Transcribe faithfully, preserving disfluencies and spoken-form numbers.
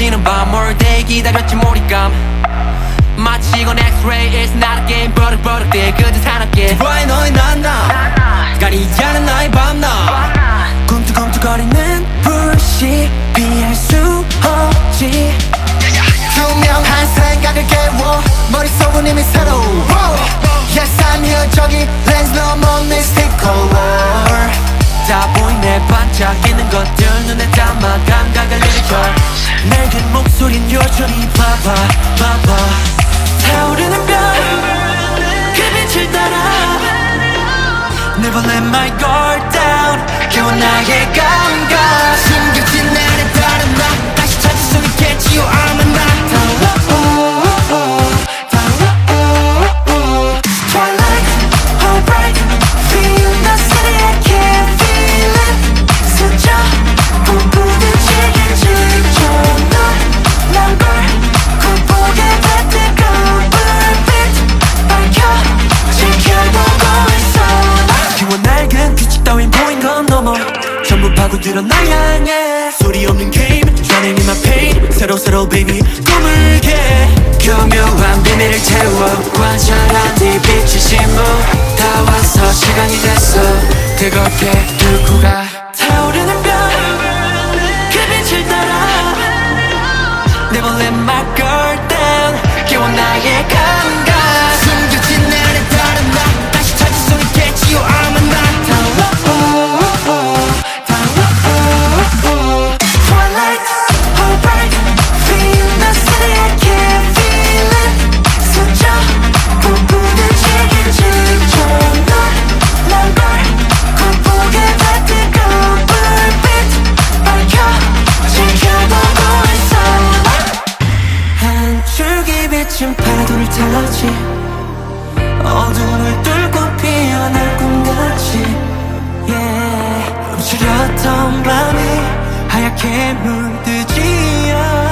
어두워지는 밤 all day 기다렸지 몰입감 마치 이건 X-ray it's not a game 버릇버릇해 그저 산악계 Why 너의 난나 가리지 않은 나의 밤낮 꿈틀꿈틀거리는 불씨 피할 수 없지 투명한 생각을 깨워 머릿속은 이미 새로워 Yes I'm here 저기 렌즈 넘어 mystic color 다 보이네 반짝이는 것들 눈에 담아 감각을 일으켜 낡은 목소린 여전히 봐봐 봐봐 타오르는 별 그 빛을 따라 Never let my guard down 깨워 나의 감각 숨겨진 나를 따라 나 다시 찾을 수 있겠지요 I'm a night Twilight, alright Feel the city, I can feel it 스쳐 꿈꾸듯이 질쳐놓은 number 굴복의 뜨거운 불빛 밝혀 지켜보고 있어 기원 낡은 규칙 따윈 보인 건 넘어 전부 파고들어 날 향해 소리 없는 게임 Drowning in my pain 새로 새로 baby 꿈을 깨 교묘한 비밀을 채워 관찰한 네 빛의 신무 다 와서 시간이 됐어 뜨겁게 두고 가 타오르는 별 그 빛을 따라 Never let my guard down 깨워 나의 감각 숨겨진 나를 따라 나 다시 찾을 수 있겠지요 I'm a night Twilight, alright Feel the city, I can feel it 스쳐 꿈꾸듯이 질쳐놓은 number 굴복의 뜨거운 불빛 밝혀 지켜보고 있어 한 줄기 빛은 파도를 타지 어둠을 뚫고 피어날 꿈같이 yeah. 움츠렸던 밤이 하얗게 물들지